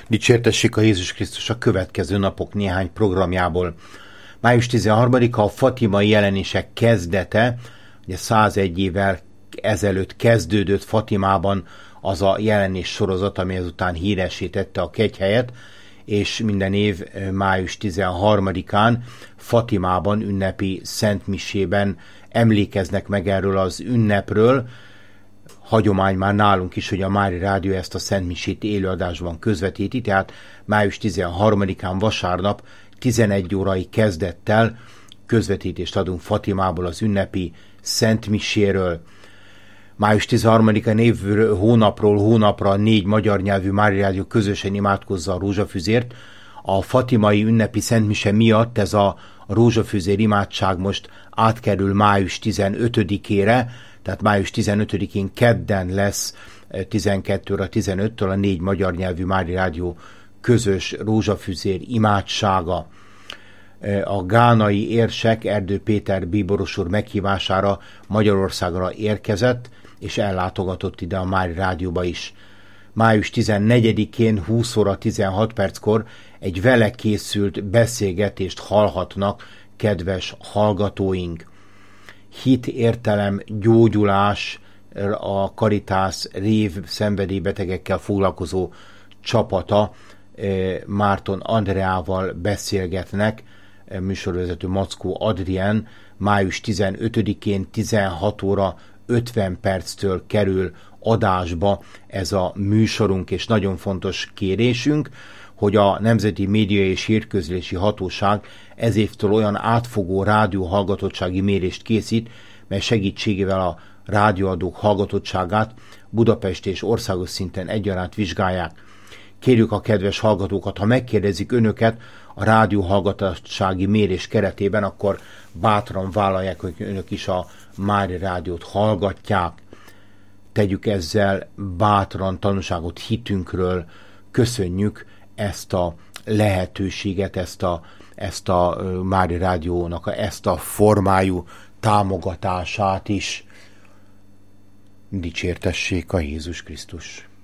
Dicsértessék a Jézus Krisztus a következő napok néhány programjából. Május 13-a a fatimai jelenések kezdete, ugye 101 évvel ezelőtt kezdődött Fatimában az a jelenés sorozat, ami ezután híressé tette a kegyhelyet, és minden év május 13-án Fatimában ünnepi szentmisében emlékeznek meg erről az ünnepről. Hagyomány már nálunk is, hogy a Mária Rádió ezt a szentmisét élőadásban közvetíti, tehát május 13-án vasárnap 11 órai kezdettel közvetítést adunk Fatimából az ünnepi szentmiséről. Május 13-án hónapról hónapra 4 magyar nyelvű Mária Rádió közösen imádkozza a rózsafüzért. A fatimai ünnepi szentmise miatt ez a rózsafüzér imádság most átkerül május 15-ére, tehát május 15-én kedden lesz 12:15-től a 4 magyar nyelvű Mária Rádió közös rózsafüzér imádsága. A gánai érsek Erdő Péter bíboros úr meghívására Magyarországra érkezett, és ellátogatott ide a Mária Rádióba is. Május 14-én 20 óra 16 perckor egy vele készült beszélgetést hallhatnak kedves hallgatóink. Hit, értelem, gyógyulás, a Caritas rév szenvedélybetegekkel foglalkozó csapata Márton Andreával beszélgetnek, műsorvezető Mackó Adrien. Május 15-én 16 óra 50 perctől kerül adásba ez a műsorunk, és nagyon fontos kérésünk, hogy a Nemzeti Média és Hírközlési Hatóság ezévtől olyan átfogó rádióhallgatottsági mérést készít, mely segítségével a rádióadók hallgatottságát Budapest és országos szinten egyaránt vizsgálják. Kérjük a kedves hallgatókat, ha megkérdezik önöket a rádióhallgatottsági mérés keretében, akkor bátran vállalják, hogy önök is a Mária Rádiót hallgatják. Tegyük ezzel bátran tanúságot hitünkről, köszönjük ezt a lehetőséget, ezt a Mária Rádiónak ezt a formájú támogatását is. Dicsértessék a Jézus Krisztus!